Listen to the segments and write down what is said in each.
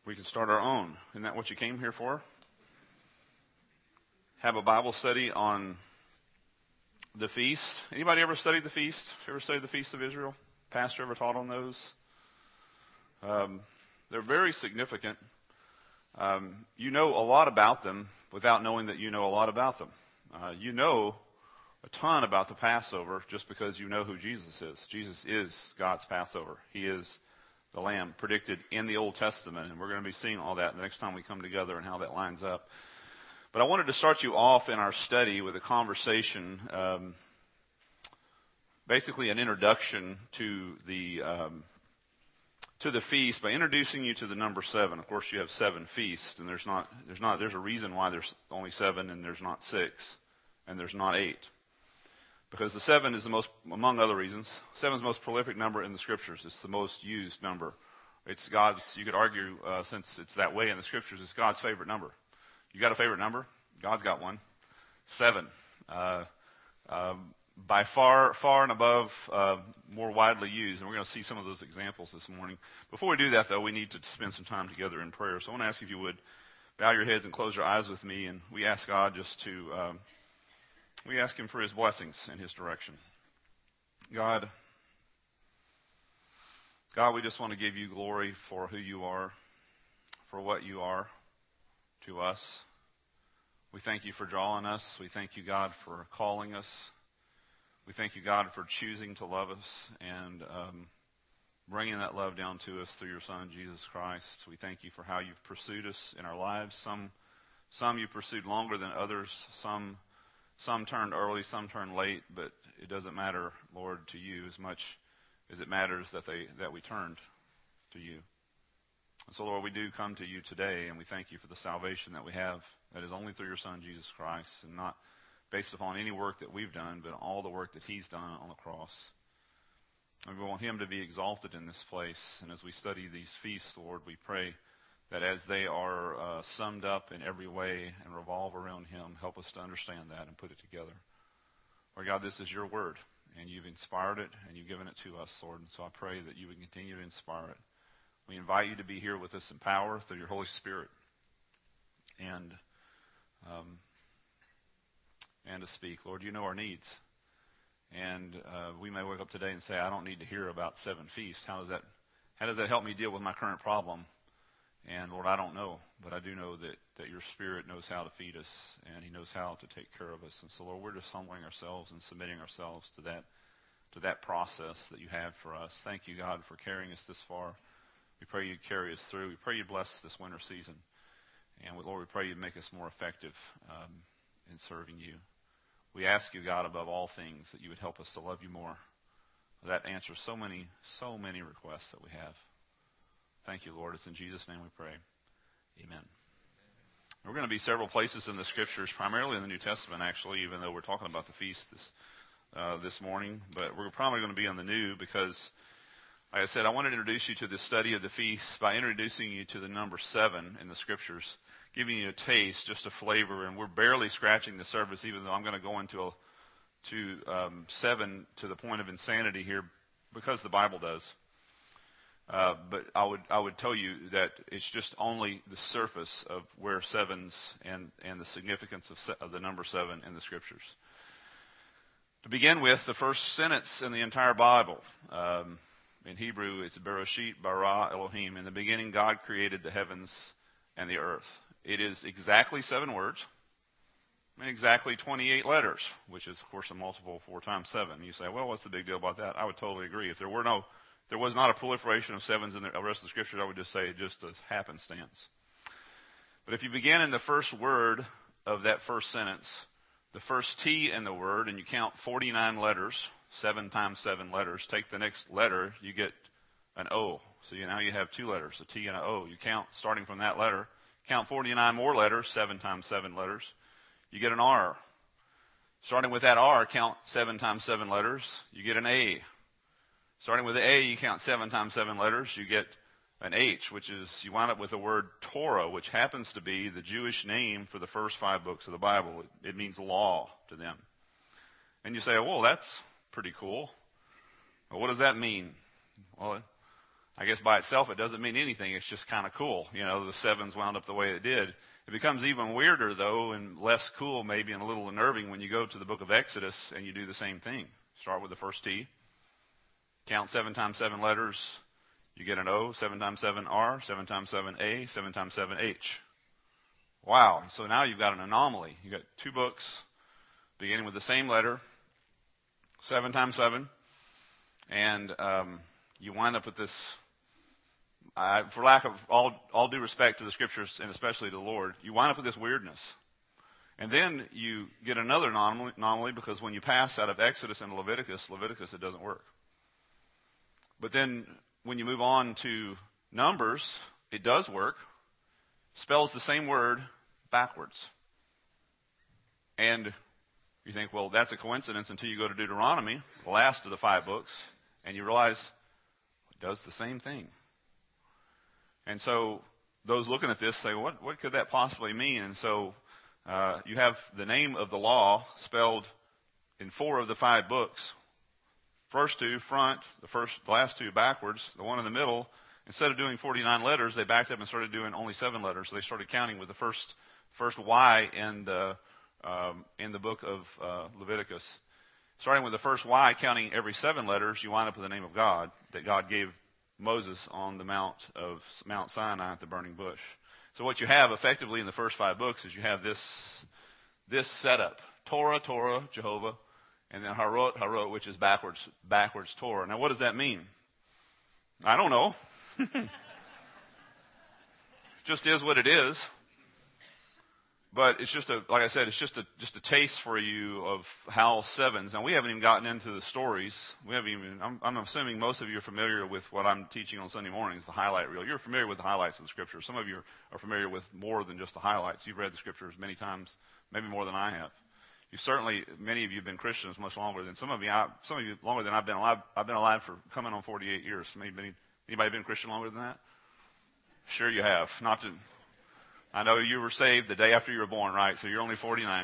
We can start our own. Isn't that what you came here for? Have a Bible study on the feast. Anybody ever studied the feast? Ever studied the Feast of Israel? Pastor ever taught on those? They're very significant. You know a lot about them without knowing that you know a lot about them. You know a ton about the Passover just because you know who Jesus is. Jesus is God's Passover. He is the Lamb predicted in the Old Testament, and we're going to be seeing all that the next time we come together and how that lines up. But I wanted to start you off in our study with a conversation, basically an introduction to the feast by introducing you to the number 7. Of course, you have 7 feasts, and there's a reason why there's only 7 and there's not 6, and there's not 8. Because the 7 is the most, among other reasons, 7 is the most prolific number in the Scriptures. It's the most used number. It's God's, you could argue, since it's that way in the Scriptures, it's God's favorite number. You got a favorite number? God's got one. 7. By far and above, more widely used. And we're going to see some of those examples this morning. Before we do that, though, we need to spend some time together in prayer. So I want to ask if you would bow your heads and close your eyes with me. And we ask God just to... we ask Him for His blessings and His direction. God, we just want to give you glory for who you are, for what you are to us. We thank you for drawing us. We thank you, God, for calling us. We thank you, God, for choosing to love us and bringing that love down to us through your Son, Jesus Christ. We thank you for how you've pursued us in our lives. Some you pursued longer than others. Some turned early, some turned late, but it doesn't matter, Lord, to you as much as it matters that we turned to you. And so, Lord, we do come to you today, and we thank you for the salvation that we have that is only through your Son, Jesus Christ, and not based upon any work that we've done, but all the work that He's done on the cross. And we want Him to be exalted in this place. And as we study these feasts, Lord, we pray that as they are summed up in every way and revolve around Him, help us to understand that and put it together. Lord God, this is your word, and you've inspired it, and you've given it to us, Lord. And so I pray that you would continue to inspire it. We invite you to be here with us in power through your Holy Spirit and to speak. Lord, you know our needs. And we may wake up today and say, I don't need to hear about 7 feasts. How does that help me deal with my current problem? And Lord, I don't know, but I do know that your Spirit knows how to feed us, and He knows how to take care of us. And so, Lord, we're just humbling ourselves and submitting ourselves to that process that you have for us. Thank you, God, for carrying us this far. We pray you'd carry us through. We pray you'd bless this winter season. And Lord, we pray you'd make us more effective in serving you. We ask you, God, above all things, that you would help us to love you more. That answers so many requests that we have. Thank you, Lord. It's in Jesus' name we pray. Amen. We're going to be several places in the Scriptures, primarily in the New Testament, actually, even though we're talking about the feast this morning. But we're probably going to be on the New because, like I said, I want to introduce you to the study of the feast by introducing you to the number 7 in the Scriptures, giving you a taste, just a flavor. And we're barely scratching the surface, even though I'm going to go into 7 to the point of insanity here because the Bible does. But I would tell you that it's just only the surface of where 7's and the significance of the number 7 in the Scriptures. To begin with, the first sentence in the entire Bible, in Hebrew, it's Bereshit bara Elohim. In the beginning, God created the heavens and the earth. It is exactly 7 words and exactly 28 letters, which is, of course, a multiple of 4 times 7. You say, well, what's the big deal about that? I would totally agree. If there was not a proliferation of 7s in the rest of the Scriptures, I would just say just as happenstance. But if you begin in the first word of that first sentence, the first T in the word, and you count 49 letters, 7 times 7 letters, take the next letter, you get an O. So now you have 2 letters, a T and an O. You count, starting from that letter, count 49 more letters, 7 times 7 letters, you get an R. Starting with that R, count 7 times 7 letters, you get an A. Starting with the A, you count 7 times 7 letters, you get an H, which is, you wind up with the word Torah, which happens to be the Jewish name for the first 5 books of the Bible. It means law to them. And you say, well, that's pretty cool. Well, what does that mean? Well, I guess by itself it doesn't mean anything. It's just kind of cool. The sevens wound up the way it did. It becomes even weirder, though, and less cool maybe and a little unnerving when you go to the book of Exodus and you do the same thing. Start with the first T. Count 7 times 7 letters. You get an O. 7 times 7 R. 7 times 7 A. 7 times 7 H. Wow. So now you've got an anomaly. You've got 2 books beginning with the same letter. 7 times 7. And you wind up with this, for lack of all due respect to the Scriptures and especially to the Lord, you wind up with this weirdness. And then you get another anomaly because when you pass out of Exodus and Leviticus, it doesn't work. But then when you move on to Numbers, it does work. Spells the same word backwards. And you think, well, that's a coincidence until you go to Deuteronomy, the last of the 5 books, and you realize it does the same thing. And so those looking at this say, what could that possibly mean? And so you have the name of the law spelled in 4 of the 5 books. First 2 front, the last 2 backwards, the one in the middle. Instead of doing 49 letters, they backed up and started doing only 7 letters. So they started counting with the first Y in the book of Leviticus. Starting with the first Y, counting every 7 letters, you wind up with the name of God that God gave Moses on the Mount Sinai at the burning bush. So what you have effectively in the first 5 books is you have this setup: Torah, Jehovah, and then Harot, which is backwards Torah. Now, what does that mean? I don't know. It just is what it is. But it's just like I said, it's just a taste for you of how sevens. Now, we haven't even gotten into the stories. I'm assuming most of you are familiar with what I'm teaching on Sunday mornings, the highlight reel. You're familiar with the highlights of the Scripture. Some of you are familiar with more than just the highlights. You've read the Scriptures many times, maybe more than I have. Many of you have been Christians much longer than some of you longer than I've been alive. I've been alive for coming on 48 years. Anybody been Christian longer than that? Sure you have. I know you were saved the day after you were born, right? So you're only 49.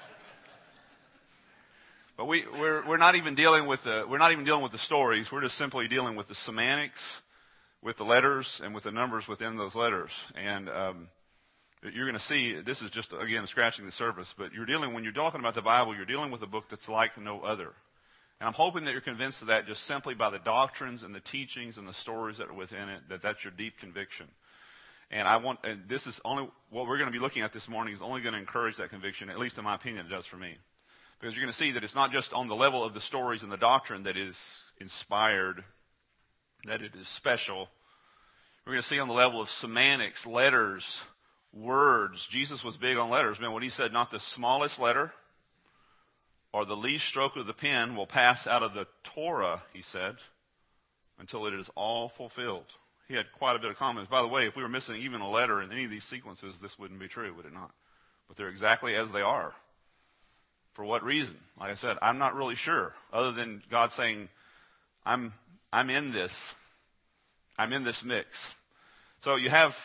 But we're not even dealing with the stories. We're just simply dealing with the semantics, with the letters, and with the numbers within those letters. And you're going to see this is just again scratching the surface. But when you're talking about the Bible, you're dealing with a book that's like no other. And I'm hoping that you're convinced of that just simply by the doctrines and the teachings and the stories that are within it. That's your deep conviction. And this is only what we're going to be looking at this morning is only going to encourage that conviction, at least in my opinion, it does for me. Because you're going to see that it's not just on the level of the stories and the doctrine that is inspired, that it is special. We're going to see on the level of semantics, letters, words. Jesus was big on letters. Man, when he said not the smallest letter or the least stroke of the pen will pass out of the Torah, he said, until it is all fulfilled. He had quite a bit of comments. By the way, if we were missing even a letter in any of these sequences, this wouldn't be true, would it not? But they're exactly as they are. For what reason? Like I said, I'm not really sure. Other than God saying, I'm in this. I'm in this mix. So you have,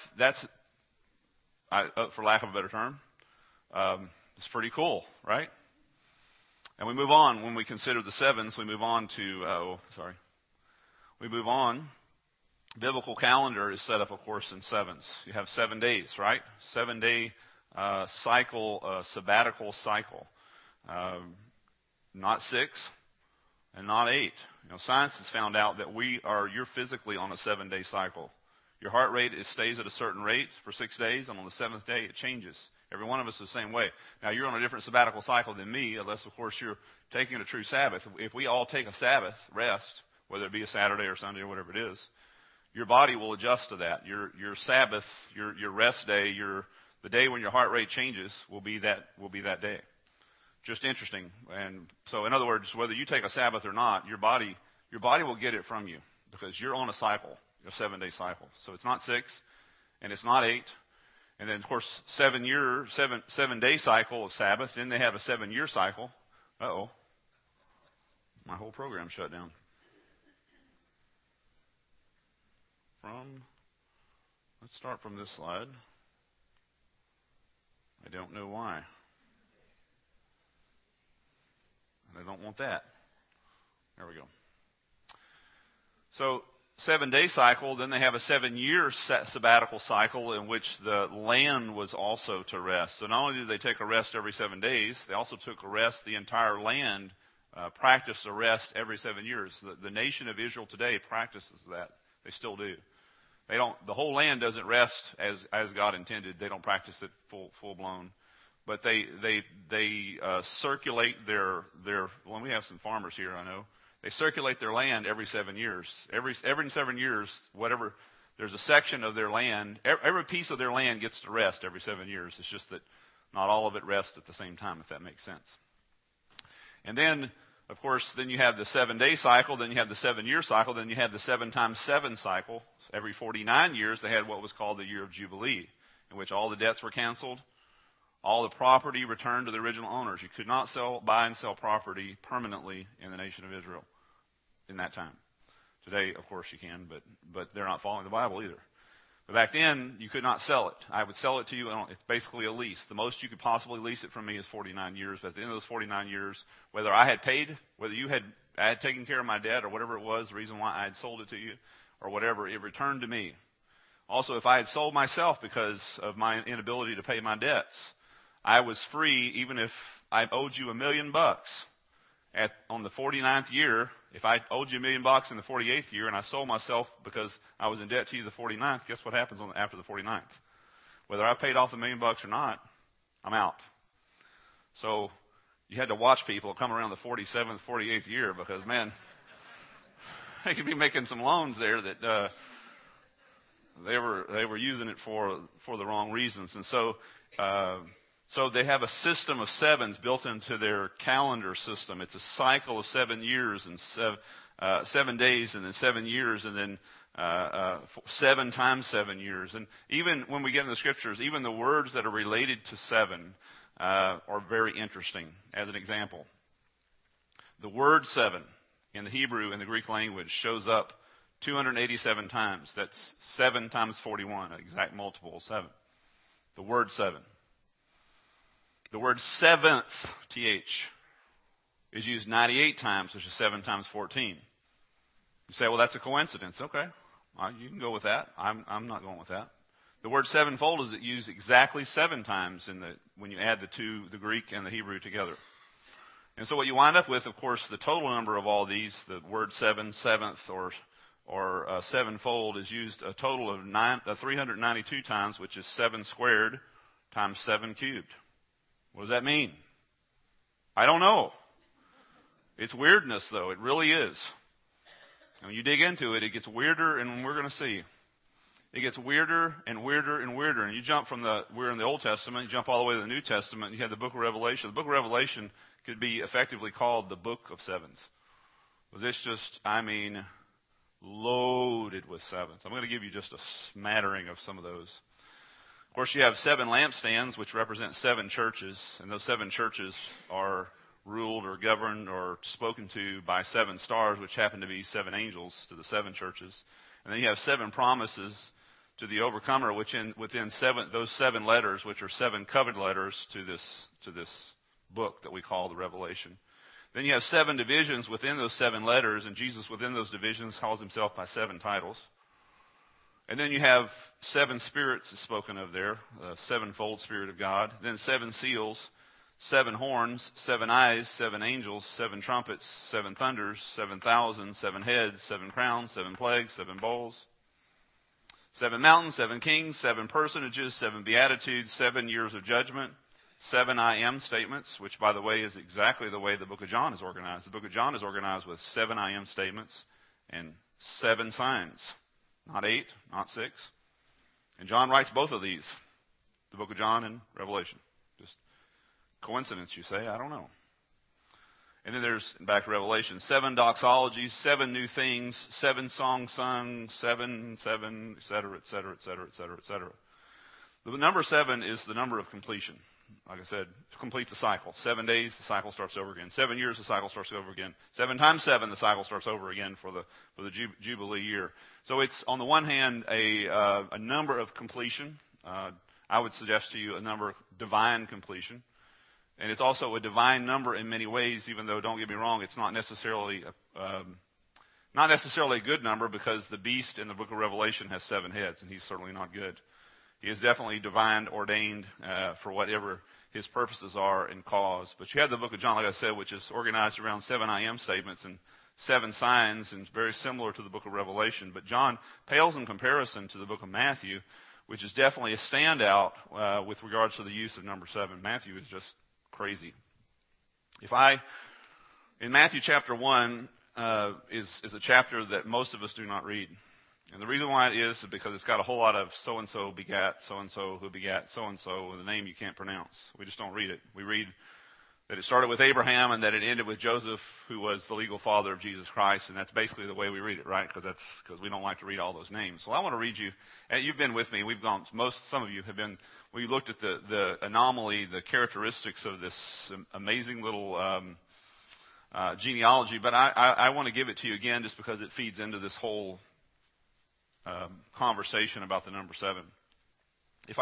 for lack of a better term, it's pretty cool, right? And we move on. When we consider the sevens, we move on to, biblical calendar is set up, of course, in sevens. You have 7 days, right? 7-day cycle, sabbatical cycle. Not 6 and not 8. Science has found out that you're physically on a 7-day cycle. Your heart rate stays at a certain rate for 6 days, and on the 7th day it changes. Every one of us is the same way. Now, you're on a different sabbatical cycle than me, unless, of course, you're taking a true Sabbath. If we all take a Sabbath rest, whether it be a Saturday or Sunday or whatever it is, your body will adjust to that. Your Sabbath, your rest day, the day when your heart rate changes will be that day. Just interesting. And so, in other words, whether you take a Sabbath or not, your body will get it from you because you're on a cycle, a 7-day cycle. So it's not 6, and it's not 8, and then of course 7-day cycle of Sabbath. Then they have a 7-year cycle. My whole program shut down. Let's start from this slide. I don't know why. And I don't want that. There we go. So 7-day cycle, then they have a 7-year sabbatical cycle in which the land was also to rest. So not only did they take a rest every 7 days, they also took a rest. The entire land practiced a rest every 7 years. The nation of Israel today practices that. They still do. They don't. The whole land doesn't rest as God intended. They don't practice it full blown. But they circulate their. Well, we have some farmers here, I know. They circulate their land every 7 years. Every 7 years, whatever, there's a section of their land. Every piece of their land gets to rest every 7 years. It's just that not all of it rests at the same time, if that makes sense. And then, of course, then you have the 7-day cycle. Then you have the 7-year cycle. Then you have the 7 times 7 cycle. Every 49 years, they had what was called the year of Jubilee, in which all the debts were canceled. All the property returned to the original owners. You could not buy and sell property permanently in the nation of Israel in that time. Today, of course, you can, but they're not following the Bible either. But back then, you could not sell it. I would sell it to you. It's basically a lease. The most you could possibly lease it from me is 49 years. But at the end of those 49 years, whether I had paid, whether I had taken care of my debt or whatever it was, the reason why I had sold it to you or whatever, it returned to me. Also, if I had sold myself because of my inability to pay my debts, I was free even if I owed you $1 million on the 49th year. If I owed you $1 million in the 48th year and I sold myself because I was in debt to you the 49th, guess what happens after the 49th? Whether I paid off the $1 million or not, I'm out. So you had to watch people come around the 47th, 48th year because, man, they could be making some loans there that they were using it for the wrong reasons. And so they have a system of sevens built into their calendar system. It's a cycle of 7 years and 7 days and then 7 years and then 7 times 7 years. And even when we get in the scriptures, even the words that are related to 7 are very interesting. As an example, the word 7 in the Hebrew and the Greek language shows up 287 times. That's 7 times 41, an exact multiple of 7. The word 7. The word seventh, TH, is used 98 times, which is 7 times 14. You say, well, that's a coincidence. Okay, you can go with that. I'm not going with that. The word sevenfold is used exactly 7 times when you add the Greek and the Hebrew together. And so what you wind up with, of course, the total number of all these, the word seventh, or sevenfold is used a total of 392 times, which is 7 squared times 7 cubed. What does that mean? I don't know. It's weirdness, though. It really is. And when you dig into it, it gets weirder, and we're going to see. It gets weirder and weirder and weirder. And you jump we're in the Old Testament, you jump all the way to the New Testament, and you have the book of Revelation. The book of Revelation could be effectively called the book of sevens. Well, this loaded with sevens. I'm going to give you just a smattering of some of those. Of course, you have 7 lampstands, which represent 7 churches, and those 7 churches are ruled or governed or spoken to by 7 stars, which happen to be 7 angels to the 7 churches. And then you have 7 promises to the overcomer, which within those 7 letters, which are 7 covenant letters to this book that we call the Revelation. Then you have 7 divisions within those 7 letters, and Jesus within those divisions calls himself by 7 titles. And then you have 7 spirits spoken of there, the sevenfold Spirit of God. Then 7 seals, 7 horns, 7 eyes, 7 angels, 7 trumpets, 7 thunders, 7,000, 7 heads, 7 crowns, 7 plagues, 7 bowls, 7 mountains, 7 kings, 7 personages, 7 beatitudes, 7 years of judgment, 7 I am statements, which, by the way, is exactly the way the book of John is organized. The book of John is organized with 7 I am statements and 7 signs. Not 8, not 6. And John writes both of these, the book of John and Revelation. Just coincidence, you say? I don't know. And then there's, back to Revelation, 7 doxologies, 7 new things, 7 songs sung, 7, et cetera, et cetera, et cetera, et cetera, et cetera. The number 7 is the number of completion. Like I said, completes a cycle. 7 days, the cycle starts over again. 7 years, the cycle starts over again. 7 times 7, the cycle starts over again for the Jubilee year. So it's, on the one hand, a number of completion. I would suggest to you a number of divine completion. And it's also a divine number in many ways, even though, don't get me wrong, it's not necessarily Not necessarily a good number, because the beast in the book of Revelation has 7 heads, and he's certainly not good. He is definitely divine ordained for whatever his purposes are and cause. But you have the book of John, like I said, which is organized around 7 I am statements and 7 signs, and very similar to the book of Revelation. But John pales in comparison to the book of Matthew, which is definitely a standout with regards to the use of number 7. Matthew is just crazy. In Matthew chapter 1 is a chapter that most of us do not read. And the reason why it is because it's got a whole lot of so-and-so begat so-and-so who begat so-and-so with a name you can't pronounce. We just don't read it. We read that it started with Abraham and that it ended with Joseph, who was the legal father of Jesus Christ, and that's basically the way we read it, right? Because we don't like to read all those names. So I want to read you, and you've been with me. Some of you have been. We looked at the anomaly, the characteristics of this amazing little genealogy, but I want to give it to you again just because it feeds into this whole conversation about the number 7. If I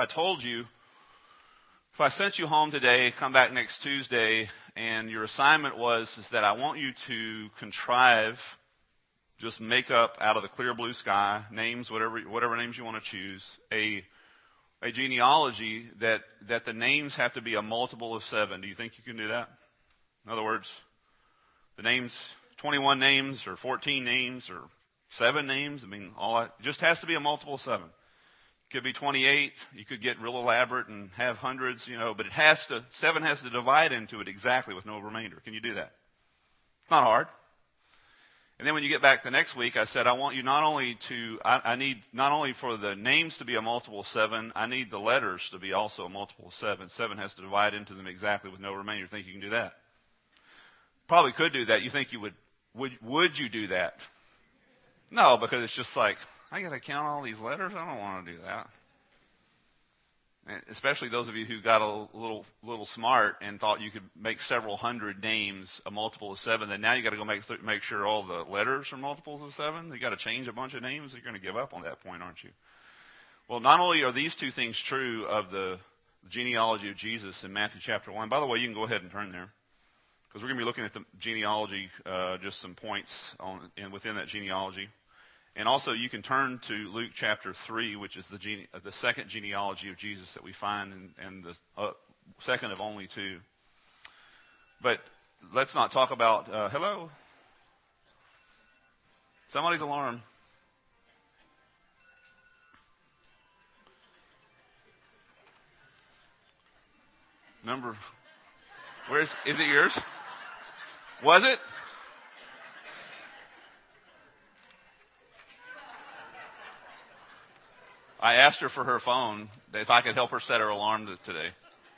sent you home today, come back next Tuesday, and your assignment is that I want you to contrive, just make up out of the clear blue sky, names, whatever names you want to choose, a genealogy that the names have to be a multiple of 7. Do you think you can do that? In other words, the names, 21 names or 14 names or 7 names, all that, it just has to be a multiple of 7. It could be 28. You could get real elaborate and have hundreds, but 7 has to divide into it exactly with no remainder. Can you do that? It's not hard. And then when you get back the next week, I said, I want you I need not only for the names to be a multiple of 7, I need the letters to be also a multiple of 7. 7 has to divide into them exactly with no remainder. You think you can do that? Probably could do that. You think you would you do that? No, because it's just like, I got to count all these letters? I don't want to do that. And especially those of you who got a little smart and thought you could make several hundred names a multiple of 7, then now you got to go make sure all the letters are multiples of 7. You got to change a bunch of names. You're going to give up on that point, aren't you? Well, not only are these two things true of the genealogy of Jesus in Matthew chapter 1. By the way, you can go ahead and turn there, because we're going to be looking at the genealogy, just some points within that genealogy. And also, you can turn to Luke chapter 3, which is the second genealogy of Jesus that we find, and the second of only 2. But let's not talk about, hello? Somebody's alarm. Is it yours? Was it? I asked her for her phone, if I could help her set her alarm today.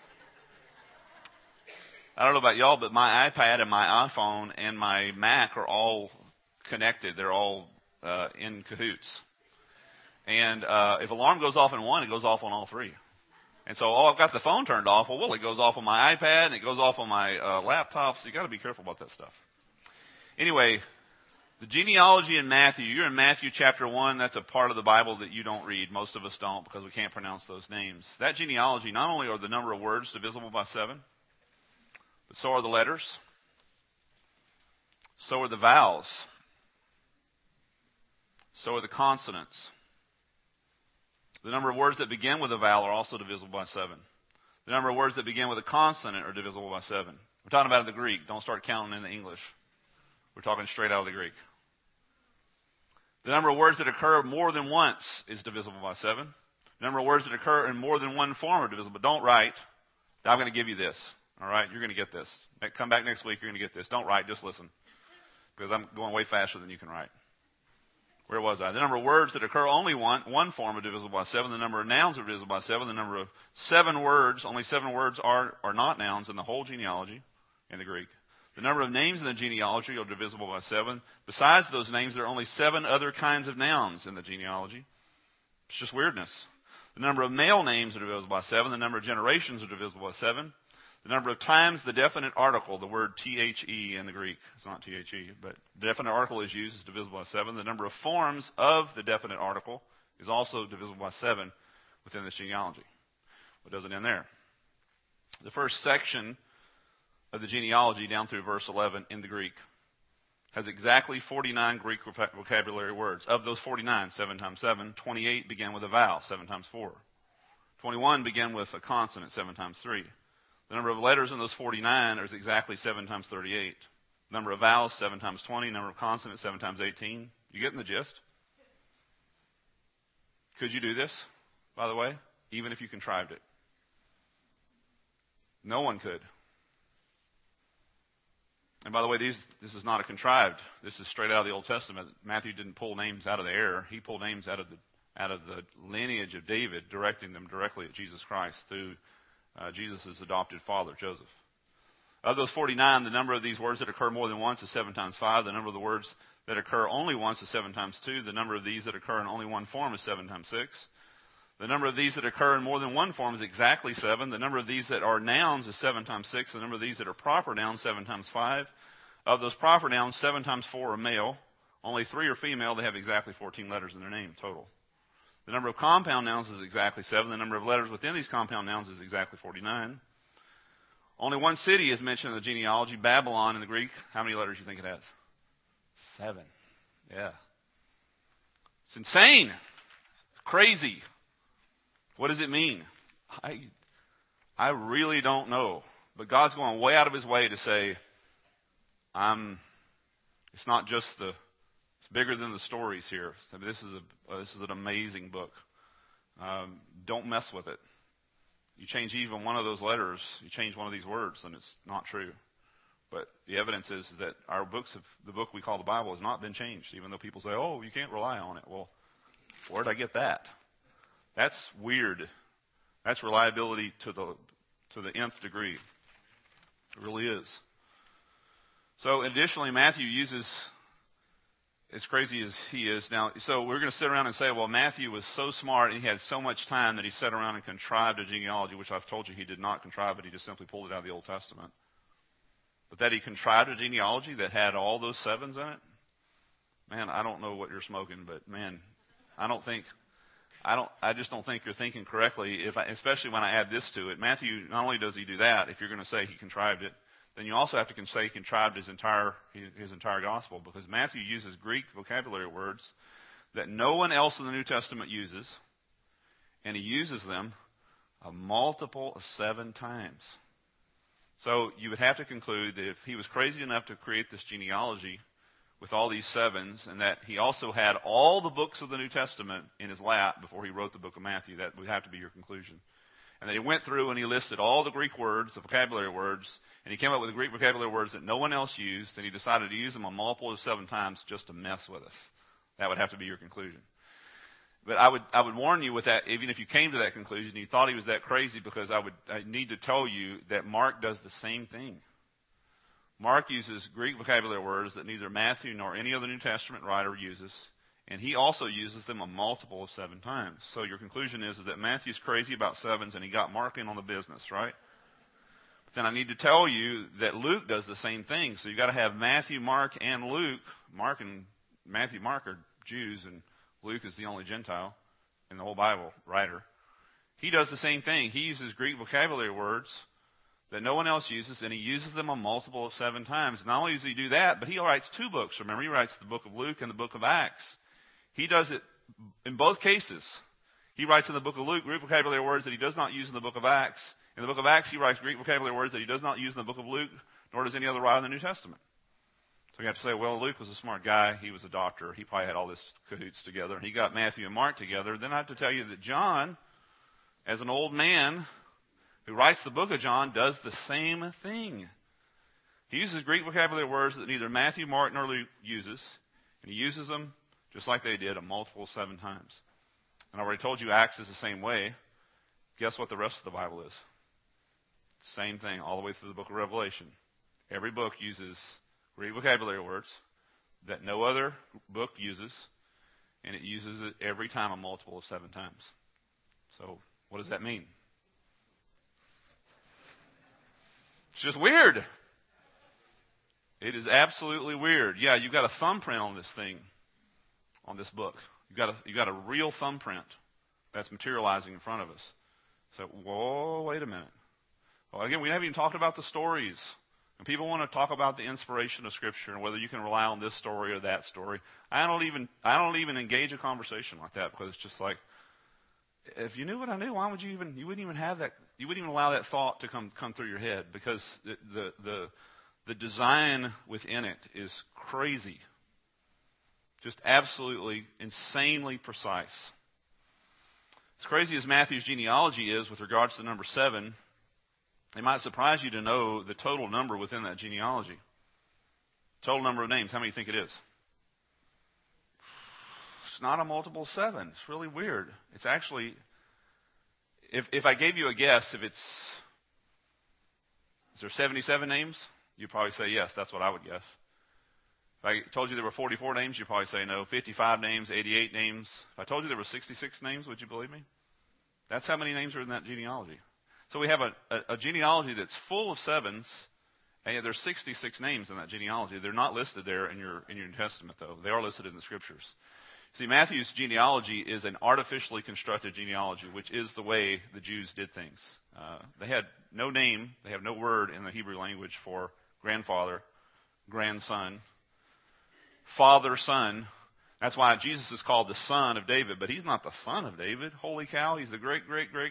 I don't know about y'all, but my iPad and my iPhone and my Mac are all connected. They're all in cahoots. And if alarm goes off in one, it goes off on all 3. And so, I've got the phone turned off. Well, it goes off on my iPad and it goes off on my laptop. So you got to be careful about that stuff. Anyway, the genealogy in Matthew, you're in Matthew chapter 1. That's a part of the Bible that you don't read. Most of us don't, because we can't pronounce those names. That genealogy, not only are the number of words divisible by 7, but so are the letters. So are the vowels. So are the consonants. The number of words that begin with a vowel are also divisible by 7. The number of words that begin with a consonant are divisible by 7. We're talking about the Greek. Don't start counting in the English. We're talking straight out of the Greek. The number of words that occur more than once is divisible by 7. The number of words that occur in more than one form are divisible. But don't write. I'm going to give you this. All right? You're going to get this. Come back next week. You're going to get this. Don't write. Just listen. Because I'm going way faster than you can write. Where was I? The number of words that occur only one form are divisible by 7. The number of nouns are divisible by 7. The number of 7 words, only 7 words are not nouns in the whole genealogy in the Greek. The number of names in the genealogy are divisible by 7. Besides those names, there are only 7 other kinds of nouns in the genealogy. It's just weirdness. The number of male names are divisible by 7. The number of generations are divisible by 7. The number of times the definite article, the word the in the Greek, it's not the, but the definite article is used, is divisible by 7. The number of forms of the definite article is also divisible by 7 within this genealogy. What does it end there? The first section of the genealogy down through verse 11 in the Greek has exactly 49 Greek vocabulary words. Of those 49, 7 times 7, 28 begin with a vowel, 7 times 4. 21 begin with a consonant, 7 times 3. The number of letters in those 49 is exactly 7 times 38. Number of vowels, 7 times 20. Number of consonants, 7 times 18. You getting the gist? Could you do this, by the way, even if you contrived it? No one could. And by the way, this is not a contrived. This is straight out of the Old Testament. Matthew didn't pull names out of the air. He pulled names out of the lineage of David, directing them directly at Jesus Christ through Jesus' adopted father, Joseph. Of those 49, the number of these words that occur more than once is 7 times 5. The number of the words that occur only once is 7 times 2. The number of these that occur in only one form is 7 times 6. The number of these that occur in more than one form is exactly 7. The number of these that are nouns is 7 times 6. The number of these that are proper nouns, 7 times 5. Of those proper nouns, 7 times 4 are male. Only 3 are female. They have exactly 14 letters in their name total. The number of compound nouns is exactly 7. The number of letters within these compound nouns is exactly 49. Only one city is mentioned in the genealogy, Babylon in the Greek. How many letters do you think it has? 7. Yeah. It's insane. It's crazy. What does it mean? I really don't know. But God's going way out of his way to say, it's not just it's bigger than the stories here. I mean, this is an amazing book. Don't mess with it. You change even one of those letters, you change one of these words, and it's not true. But the evidence is that the book we call the Bible has not been changed, even though people say, oh, you can't rely on it. Well, where'd I get that? That's weird. That's reliability to the nth degree. It really is. So additionally, Matthew uses, as crazy as he is now, so we're going to sit around and say, well, Matthew was so smart and he had so much time that he sat around and contrived a genealogy, which I've told you he did not contrive it. He just simply pulled it out of the Old Testament. But that he contrived a genealogy that had all those 7s in it? Man, I don't know what you're smoking, but man, I just don't think you're thinking correctly, especially when I add this to it. Matthew, not only does he do that, if you're going to say he contrived it, then you also have to say he contrived his entire gospel, because Matthew uses Greek vocabulary words that no one else in the New Testament uses, and he uses them a multiple of 7 times. So you would have to conclude that if he was crazy enough to create this genealogy with all these 7s, and that he also had all the books of the New Testament in his lap before he wrote the book of Matthew, that would have to be your conclusion. And then he went through and he listed all the Greek words, the vocabulary words, and he came up with the Greek vocabulary words that no one else used, and he decided to use them a multiple of 7 times just to mess with us. That would have to be your conclusion. But I would warn you with that, even if you came to that conclusion, you thought he was that crazy, because I need to tell you that Mark does the same thing. Mark uses Greek vocabulary words that neither Matthew nor any other New Testament writer uses, and he also uses them a multiple of 7 times. So your conclusion is that Matthew's crazy about 7s, and he got Mark in on the business, right? But then I need to tell you that Luke does the same thing. So you've got to have Matthew, Mark, and Luke. Matthew, Mark are Jews, and Luke is the only Gentile in the whole Bible writer. He does the same thing. He uses Greek vocabulary words that no one else uses, and he uses them a multiple of 7 times. Not only does he do that, but he writes 2 books. Remember, he writes the book of Luke and the book of Acts. He does it in both cases. He writes in the book of Luke Greek vocabulary words that he does not use in the book of Acts. In the book of Acts, he writes Greek vocabulary words that he does not use in the book of Luke, nor does any other writer in the New Testament. So you have to say, well, Luke was a smart guy. He was a doctor. He probably had all this cahoots together. And he got Matthew and Mark together. Then I have to tell you that John, as an old man who writes the book of John, does the same thing. He uses Greek vocabulary words that neither Matthew, Mark, nor Luke uses. And he uses them just like they did, a multiple of 7 times. And I already told you Acts is the same way. Guess what the rest of the Bible is? Same thing all the way through the book of Revelation. Every book uses Greek vocabulary words that no other book uses, and it uses it every time a multiple of 7 times. So what does that mean? It's just weird. It is absolutely weird. Yeah, you've got a thumbprint on this thing, on this book. You've got a real thumbprint that's materializing in front of us. So, whoa, wait a minute. Well, again, we haven't even talked about the stories. And people want to talk about the inspiration of Scripture and whether you can rely on this story or that story. I don't even engage a conversation like that, because it's just like, if you knew what I knew, why would you wouldn't even have that, you wouldn't even allow that thought to come through your head, because the design within it is crazy. Just absolutely insanely precise. As crazy as Matthew's genealogy is with regards to number 7, it might surprise you to know the total number within that genealogy. Total number of names. How many do you think it is? It's not a multiple of 7. It's really weird. It's actually, if I gave you a guess, is there 77 names? You'd probably say yes. That's what I would guess. If I told you there were 44 names, you'd probably say no. 55 names, 88 names. If I told you there were 66 names, would you believe me? That's how many names are in that genealogy. So we have a genealogy that's full of 7s, and there's 66 names in that genealogy. They're not listed there in your New Testament, though. They are listed in the Scriptures. See, Matthew's genealogy is an artificially constructed genealogy, which is the way the Jews did things. They had no name, they have no word in the Hebrew language for grandfather, grandson, father, son. That's why Jesus is called the son of David, but he's not the son of David. Holy cow, he's the great.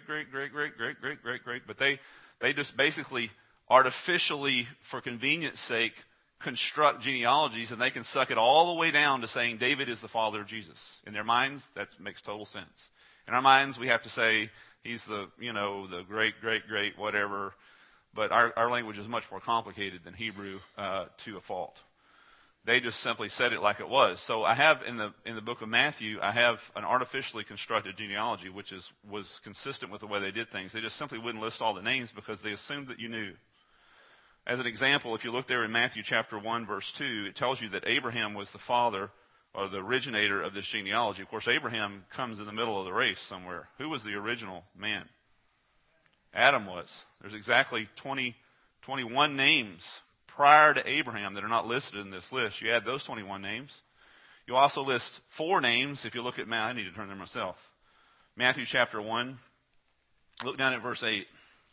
But they just basically artificially, for convenience sake, construct genealogies, and they can suck it all the way down to saying David is the father of Jesus. In their minds, that makes total sense. In our minds, we have to say he's the great whatever. But our language is much more complicated than Hebrew to a fault. They just simply said it like it was. So I have in the book of Matthew, I have an artificially constructed genealogy, which was consistent with the way they did things. They just simply wouldn't list all the names because they assumed that you knew. As an example, if you look there in Matthew chapter 1, verse 2, it tells you that Abraham was the father or the originator of this genealogy. Of course, Abraham comes in the middle of the race somewhere. Who was the original man? Adam was. There's exactly 21 names prior to Abraham that are not listed in this list. You add those 21 names. You also list 4 names. If you look at I need to turn there myself. Matthew chapter 1. Look down at verse 8.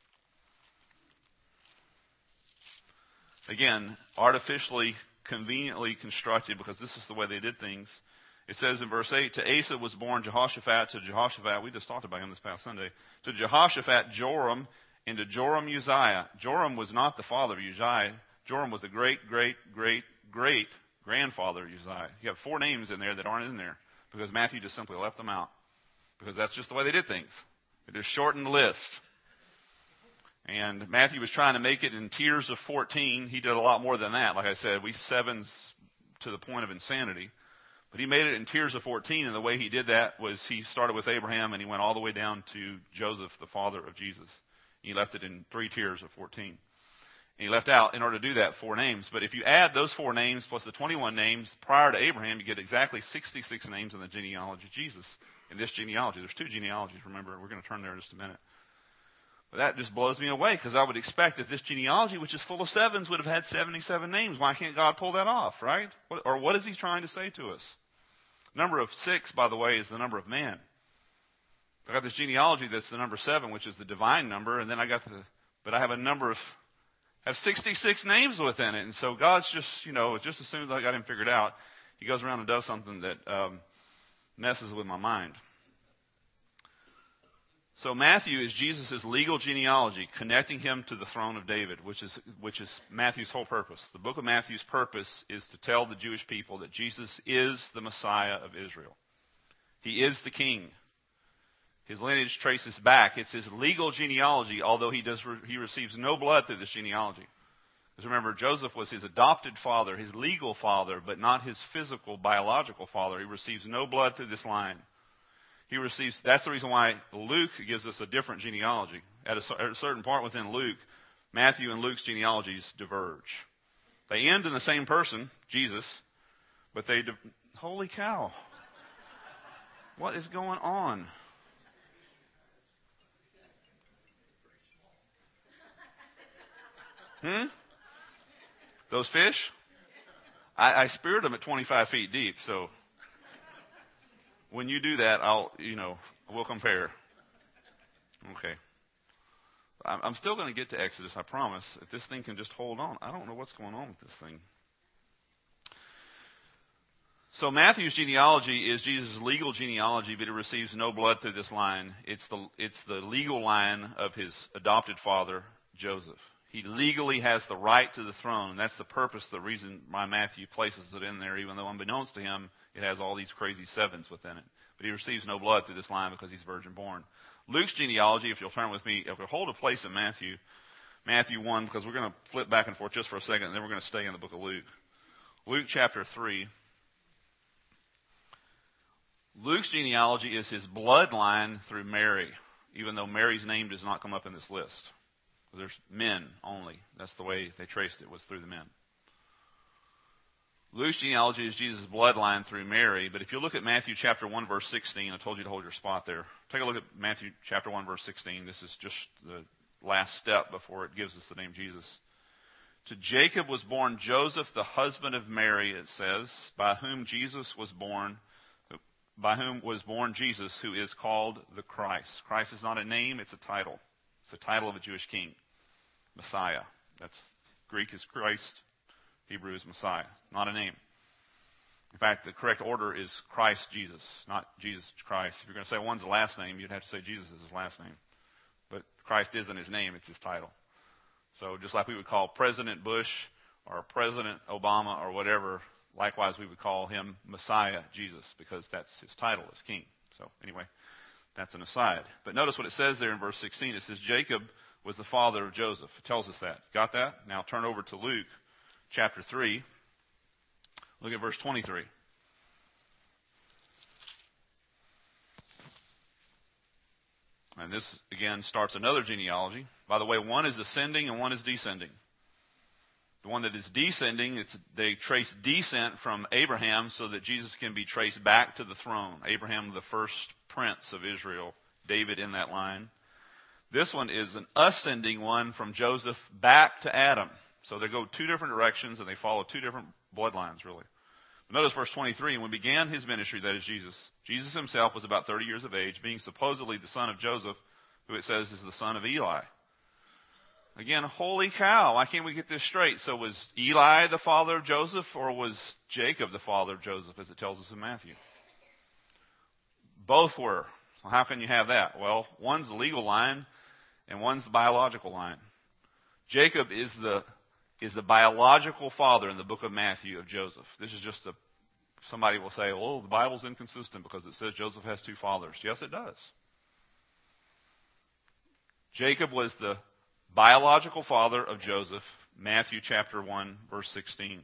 Again, artificially, conveniently constructed, because this is the way they did things. It says in verse 8, to Asa was born Jehoshaphat, to Jehoshaphat, we just talked about him this past Sunday, to Jehoshaphat, Joram, and to Joram, Uzziah. Joram was not the father of Uzziah. Joram was the great grandfather of Uzziah. You have 4 names in there that aren't in there, because Matthew just simply left them out, because that's just the way they did things. They just shortened the list. And Matthew was trying to make it in tiers of 14. He did a lot more than that. Like I said, we 7s to the point of insanity. But he made it in tiers of 14, and the way he did that was he started with Abraham, and he went all the way down to Joseph, the father of Jesus. He left it in 3 tiers of 14. And he left out, in order to do that, 4 names. But if you add those 4 names plus the 21 names prior to Abraham, you get exactly 66 names in the genealogy of Jesus. In this genealogy, there's 2 genealogies, remember. We're going to turn there in just a minute. But that just blows me away, because I would expect that this genealogy, which is full of 7s, would have had 77 names. Why can't God pull that off, right? Or what is he trying to say to us? Number of 6, by the way, is the number of man. I got this genealogy that's the number 7, which is the divine number, and then I have a number of, have 66 names within it. And so God's just, just as soon as I got him figured out, he goes around and does something that messes with my mind. So Matthew is Jesus' legal genealogy, connecting him to the throne of David, which is Matthew's whole purpose. The book of Matthew's purpose is to tell the Jewish people that Jesus is the Messiah of Israel. He is the king. His lineage traces back. It's his legal genealogy, although he receives no blood through this genealogy. Because remember, Joseph was his adopted father, his legal father, but not his physical, biological father. He receives no blood through this line. That's the reason why Luke gives us a different genealogy. At a certain part within Luke, Matthew and Luke's genealogies diverge. They end in the same person, Jesus, but holy cow. What is going on? Those fish? I speared them at 25 feet deep, so when you do that, we'll compare. Okay. I'm still going to get to Exodus, I promise. If this thing can just hold on. I don't know what's going on with this thing. So Matthew's genealogy is Jesus' legal genealogy, but he receives no blood through this line. It's the legal line of his adopted father, Joseph. He legally has the right to the throne. That's the purpose, the reason why Matthew places it in there, even though unbeknownst to him, it has all these crazy sevens within it. But he receives no blood through this line because he's virgin born. Luke's genealogy, if you'll turn with me, if we'll hold a place in Matthew 1, because we're going to flip back and forth just for a second, and then we're going to stay in the book of Luke. Luke chapter 3. Luke's genealogy is his bloodline through Mary, even though Mary's name does not come up in this list. There's men only. That's the way they traced it, was through the men. Luke's genealogy is Jesus' bloodline through Mary, but if you look at Matthew chapter 1, verse 16, I told you to hold your spot there. Take a look at Matthew chapter 1, verse 16. This is just the last step before it gives us the name Jesus. To Jacob was born Joseph, the husband of Mary, it says, by whom was born Jesus, who is called the Christ. Christ is not a name, it's a title. It's the title of a Jewish king. Messiah. That's Greek is Christ, Hebrew is Messiah. Not a name. In fact, the correct order is Christ Jesus, not Jesus Christ. If you're going to say one's the last name, you'd have to say Jesus is his last name. But Christ isn't his name, it's his title. So just like we would call President Bush or President Obama or whatever, likewise we would call him Messiah Jesus, because that's his title as king. So anyway, that's an aside. But notice what it says there in verse 16. It says Jacob was the father of Joseph. It tells us that. Got that? Now turn over to Luke chapter 3. Look at verse 23. And this, again, starts another genealogy. By the way, one is ascending and one is descending. The one that is descending, they trace descent from Abraham so that Jesus can be traced back to the throne. Abraham, the first prince of Israel, David in that line. This one is an ascending one from Joseph back to Adam. So they go two different directions and they follow two different bloodlines, really. But notice verse 23, and when began his ministry, that is Jesus, Jesus himself was about 30 years of age, being supposedly the son of Joseph, who it says is the son of Eli. Again, holy cow, why can't we get this straight? So was Eli the father of Joseph, or was Jacob the father of Joseph, as it tells us in Matthew? Both were. Well, how can you have that? Well, one's the legal line, and one's the biological line. Jacob is the biological father in the book of Matthew of Joseph. This is just somebody will say, well, the Bible's inconsistent because it says Joseph has two fathers. Yes, it does. Jacob was the biological father of Joseph, Matthew chapter 1, verse 16.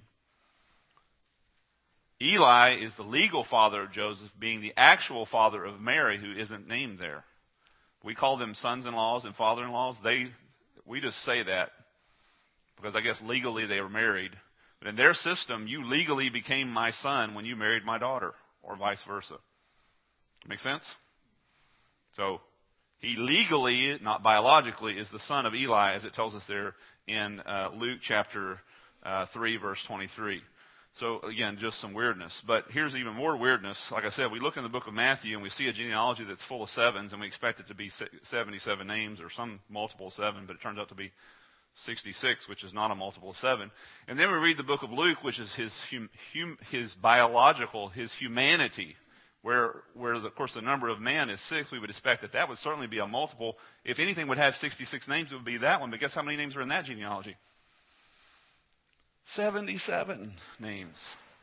Eli is the legal father of Joseph, being the actual father of Mary, who isn't named there. We call them sons-in-laws and father-in-laws. We just say that because I guess legally they were married. But in their system, you legally became my son when you married my daughter, or vice versa. Make sense? So he legally, not biologically, is the son of Eli, as it tells us there in Luke chapter 3, verse 23. So again, just some weirdness. But here's even more weirdness. Like I said, we look in the book of Matthew and we see a genealogy that's full of sevens, and we expect it to be 77 names or some multiple of 7, but it turns out to be 66, which is not a multiple of 7. And then we read the book of Luke, which is his biological, his humanity, where of course the number of man is 6. We would expect that would certainly be a multiple. If anything would have 66 names, it would be that one. But guess how many names are in that genealogy? 77 names.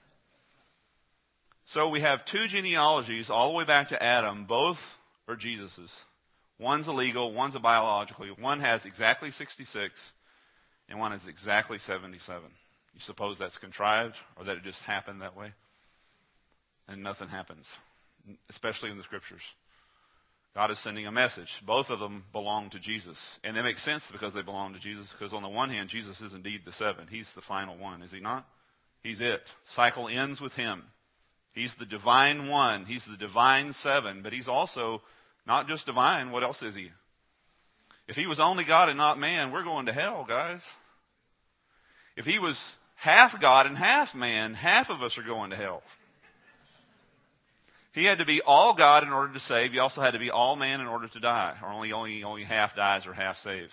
So we have two genealogies all the way back to Adam. Both are Jesus's. One's a legal, one's a biological. One has exactly 66, and one has exactly 77. You suppose that's contrived, or that it just happened that way? And nothing happens, especially in the Scriptures. God is sending a message. Both of them belong to Jesus. And they make sense because they belong to Jesus, because on the one hand, Jesus is indeed the 7. He's the final one, is he not? He's it. Cycle ends with him. He's the divine one. He's the divine 7. But he's also not just divine. What else is he? If he was only God and not man, we're going to hell, guys. If he was half God and half man, half of us are going to hell. He had to be all God in order to save. He also had to be all man in order to die, or only half dies or half saves.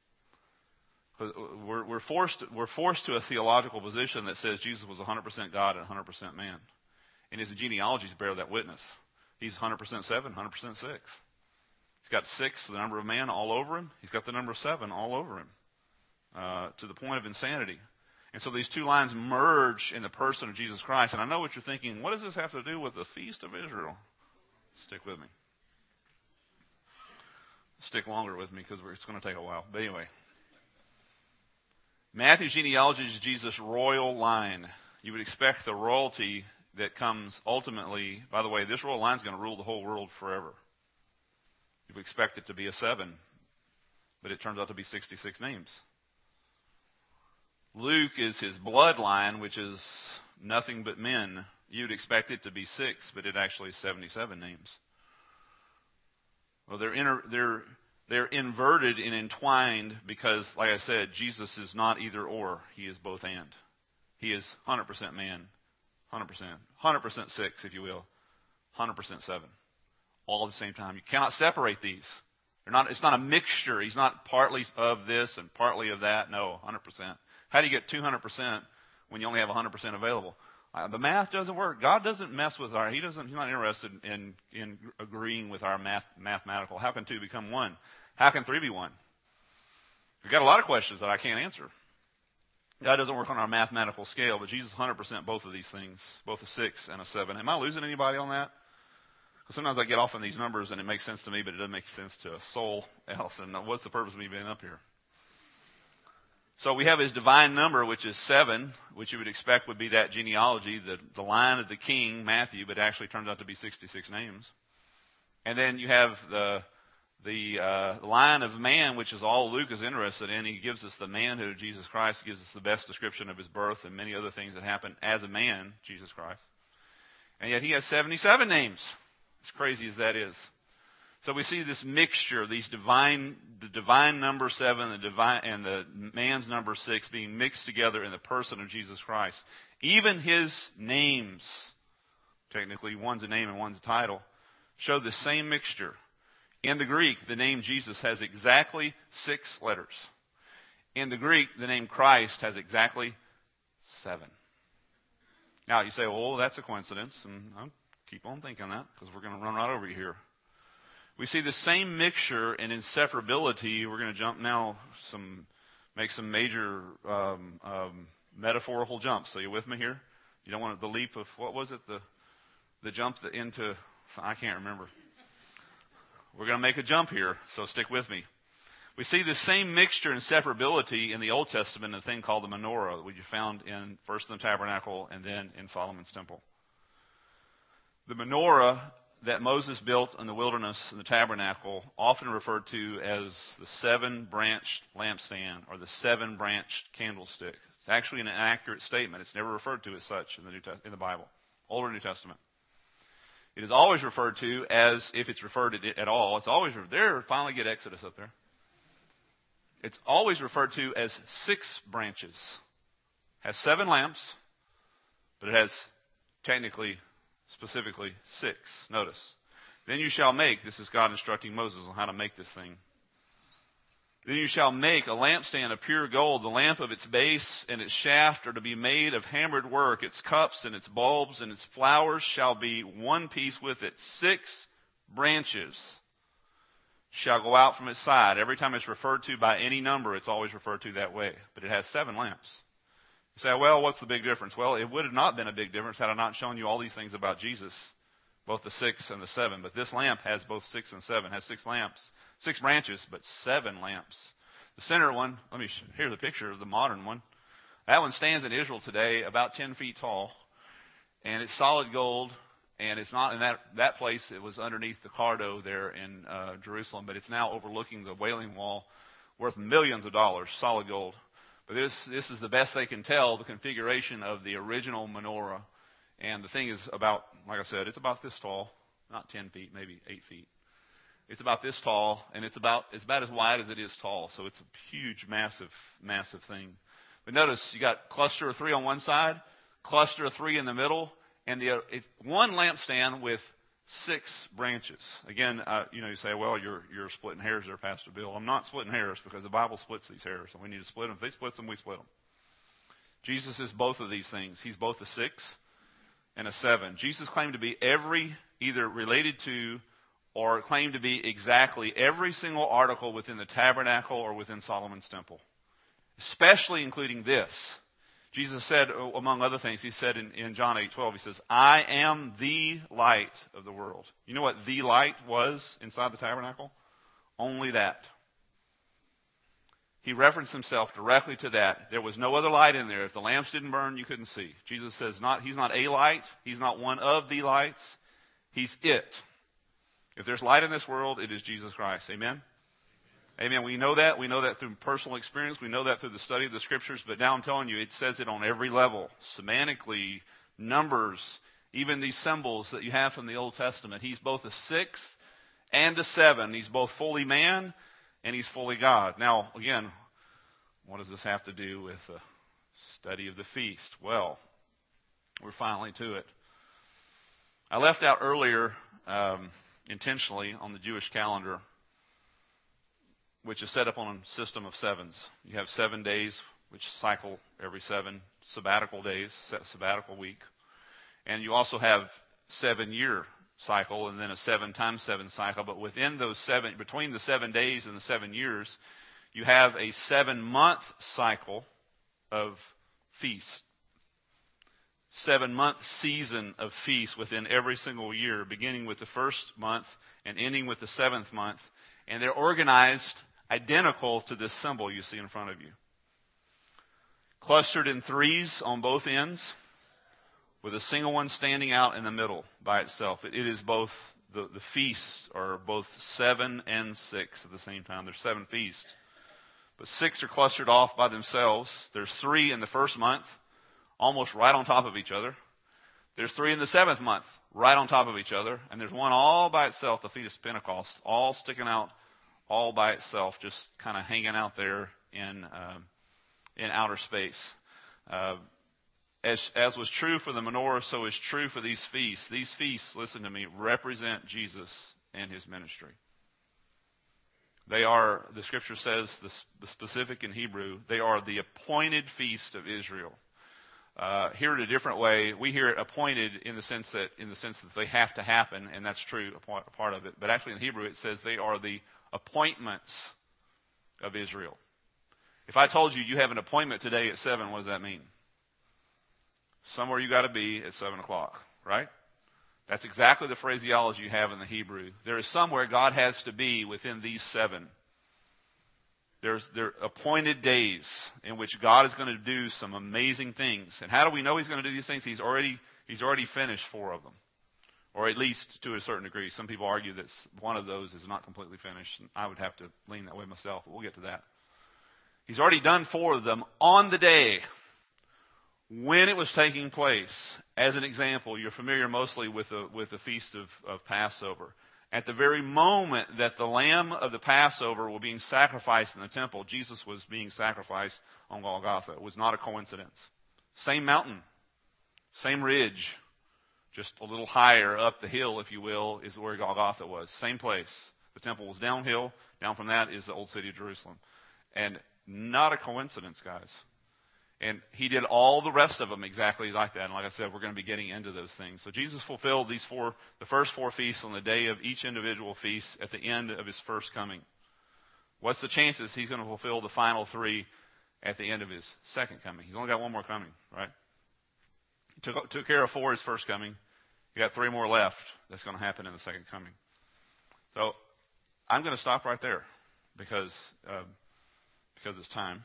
We're forced to a theological position that says Jesus was 100% God and 100% man, and his genealogies bear that witness. He's 100% 7, 100% 6. He's got 6, the number of man, all over him. He's got the number 7 all over him, to the point of insanity. And so these two lines merge in the person of Jesus Christ. And I know what you're thinking. What does this have to do with the Feast of Israel? Stick with me. Stick longer with me because it's going to take a while. But anyway, Matthew's genealogy is Jesus' royal line. You would expect the royalty that comes ultimately. By the way, this royal line is going to rule the whole world forever. You would expect it to be a 7, but it turns out to be 66 names. Luke is his bloodline, which is nothing but men. You'd expect it to be 6, but it actually is 77 names. Well, they're inverted and entwined because, like I said, Jesus is not either or. He is both and. He is 100% man, 100% 6, if you will, 100% 7, all at the same time. You cannot separate these. It's not a mixture. He's not partly of this and partly of that. No, 100%. How do you get 200% when you only have 100% available? The math doesn't work. God doesn't mess with He's not interested in agreeing with our mathematical. How can 2 become 1? How can 3 be 1? We've got a lot of questions that I can't answer. God doesn't work on our mathematical scale, but Jesus 100% both of these things, both a 6 and a 7. Am I losing anybody on that? Because sometimes I get off on these numbers and it makes sense to me, but it doesn't make sense to a soul else. And what's the purpose of me being up here? So we have his divine number, which is 7, which you would expect would be that genealogy, the line of the king, Matthew, but actually turns out to be 66 names. And then you have the line of man, which is all Luke is interested in. He gives us the manhood of Jesus Christ. He gives us the best description of his birth and many other things that happened as a man, Jesus Christ. And yet he has 77 names, as crazy as that is. So we see this mixture, the divine number 7, and the man's number 6 being mixed together in the person of Jesus Christ. Even his names, technically one's a name and one's a title, show the same mixture. In the Greek, the name Jesus has exactly 6 letters. In the Greek, the name Christ has exactly 7. Now you say, well, that's a coincidence, and I'll keep on thinking that because we're going to run right over you here. We see the same mixture and inseparability. We're going to jump now, make some major metaphorical jumps. So you with me here? You don't want the leap of, what was it? The jump into, I can't remember. We're going to make a jump here, so stick with me. We see the same mixture and separability in the Old Testament in a thing called the menorah, which you found first in the tabernacle and then in Solomon's temple. The menorah that Moses built in the wilderness in the tabernacle, often referred to as the 7-branched lampstand or the 7-branched candlestick. It's actually an inaccurate statement. It's never referred to as such in the Bible, Old or New Testament. It is always referred to as, if it's referred to it at all, it's always, finally get Exodus up there. It's always referred to as 6 branches. It has 7 lamps, but it has technically, specifically 6. Notice. Then you shall make, this is God instructing Moses on how to make this thing. Then you shall make a lampstand of pure gold. The lamp of its base and its shaft are to be made of hammered work. Its cups and its bulbs and its flowers shall be one piece with it. 6 branches shall go out from its side. Every time it's referred to by any number, it's always referred to that way. But it has 7 lamps. You say, well, what's the big difference? Well, it would have not been a big difference had I not shown you all these things about Jesus, both the 6 and the 7. But this lamp has both 6 and 7. It has 6 lamps, 6 branches, but 7 lamps. The center one, here's a picture of the modern one. That one stands in Israel today about 10 feet tall, and it's solid gold. And it's not in that place. It was underneath the Cardo there in Jerusalem, but it's now overlooking the Wailing Wall, worth millions of dollars, solid gold. But this is the best they can tell, the configuration of the original menorah. And the thing is about, like I said, it's about this tall, not 10 feet, maybe 8 feet. It's about this tall, and it's about as wide as it is tall. So it's a huge, massive, massive thing. But notice you got cluster of 3 on one side, cluster of 3 in the middle, and one lampstand with 6 branches. Again, you say, well, you're splitting hairs there, Pastor Bill. I'm not splitting hairs because the Bible splits these hairs, and we need to split them. If they split them, we split them. Jesus is both of these things. He's both a 6 and a 7. Jesus claimed to be either related to or claimed to be exactly every single article within the tabernacle or within Solomon's temple, especially including this. Jesus said, among other things, he said in John 8:12, he says, I am the light of the world. You know what the light was inside the tabernacle? Only that. He referenced himself directly to that. There was no other light in there. If the lamps didn't burn, you couldn't see. Jesus says he's not a light. He's not one of the lights. He's it. If there's light in this world, it is Jesus Christ. Amen? Amen. We know that. We know that through personal experience. We know that through the study of the Scriptures. But now I'm telling you, it says it on every level. Semantically, numbers, even these symbols that you have from the Old Testament. He's both a 6 and a 7. He's both fully man and he's fully God. Now, again, what does this have to do with the study of the feast? Well, we're finally to it. I left out earlier, intentionally, on the Jewish calendar, which is set up on a system of 7s. You have 7 days, which cycle every 7 sabbatical days, sabbatical week. And you also have 7-year cycle and then a 7 times 7 cycle. But within those 7, between the 7 days and the 7 years, you have a 7-month cycle of feasts. 7-month season of feasts within every single year, beginning with the first month and ending with the 7th month. And they're organized identical to this symbol you see in front of you. Clustered in 3s on both ends, with a single one standing out in the middle by itself. It is both, the feasts are both 7 and 6 at the same time. There's 7 feasts. But 6 are clustered off by themselves. There's 3 in the first month, almost right on top of each other. There's 3 in the 7th month, right on top of each other. And there's one all by itself, the Feast of Pentecost, all sticking out all by itself, just kind of hanging out there in outer space. As was true for the menorah, so is true for these feasts. These feasts, listen to me, represent Jesus and his ministry. They are, the Scripture says, the specific in Hebrew, they are the appointed feast of Israel. Hear it a different way. We hear it appointed in the sense that they have to happen, and that's true, a part of it. But actually in Hebrew it says they are the appointments of Israel. If I told you you have an appointment today at 7, what does that mean? Somewhere you got to be at 7 o'clock, right? That's exactly the phraseology you have in the Hebrew. There is somewhere God has to be within these 7. There are appointed days in which God is going to do some amazing things. And how do we know he's going to do these things? He's already finished 4 of them. Or at least to a certain degree. Some people argue that one of those is not completely finished. And I would have to lean that way myself, but we'll get to that. He's already done 4 of them on the day when it was taking place. As an example, you're familiar mostly with the feast of Passover. At the very moment that the lamb of the Passover was being sacrificed in the temple, Jesus was being sacrificed on Golgotha. It was not a coincidence. Same mountain, same ridge, just a little higher up the hill, if you will, is where Golgotha was. Same place. The temple was downhill. Down from that is the old city of Jerusalem. And not a coincidence, guys. And he did all the rest of them exactly like that. And like I said, we're going to be getting into those things. So Jesus fulfilled the first 4 feasts on the day of each individual feast at the end of his first coming. What's the chances he's going to fulfill the final 3 at the end of his second coming? He's only got 1 more coming, right? He took care of 4 his first coming. You got 3 more left. That's going to happen in the second coming. So I'm going to stop right there because it's time.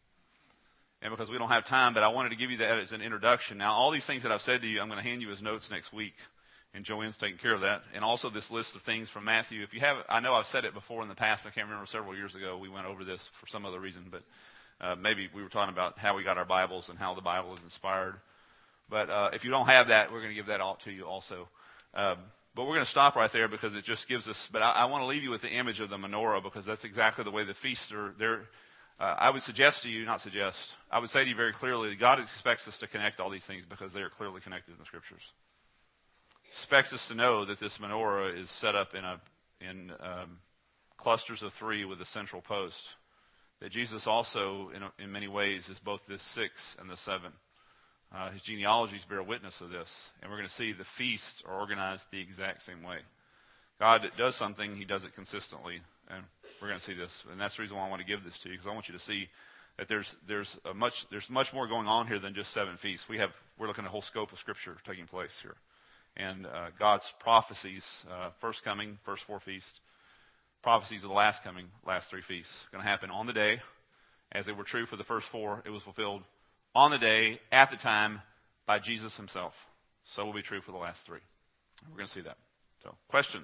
And because we don't have time, but I wanted to give you that as an introduction. Now, all these things that I've said to you, I'm going to hand you as notes next week. And Joanne's taking care of that. And also this list of things from Matthew. If you have, I know I've said it before in the past. I can't remember, several years ago we went over this for some other reason. But maybe we were talking about how we got our Bibles and how the Bible is inspired. But if you don't have that, we're going to give that all to you also. But we're going to stop right there because it just gives us, but I want to leave you with the image of the menorah because that's exactly the way the feasts are. I would suggest to you, I would say to you very clearly that God expects us to connect all these things because they are clearly connected in the Scriptures. expects us to know that this menorah is set up in clusters of 3 with a central post. That Jesus also, in many ways, is both this 6 and the 7. His genealogies bear witness of this, and we're going to see the feasts are organized the exact same way. God does something, He does it consistently, and we're going to see this. And that's the reason why I want to give this to you, because I want you to see that there's much more going on here than just 7 feasts. We're looking at a whole scope of Scripture taking place here, and God's prophecies, first coming, first 4 feasts, prophecies of the last coming, last 3 feasts, going to happen on the day, as they were true for the first 4. It was fulfilled on the day, at the time, by Jesus Himself. So will be true for the last 3. We're going to see that. So, questions?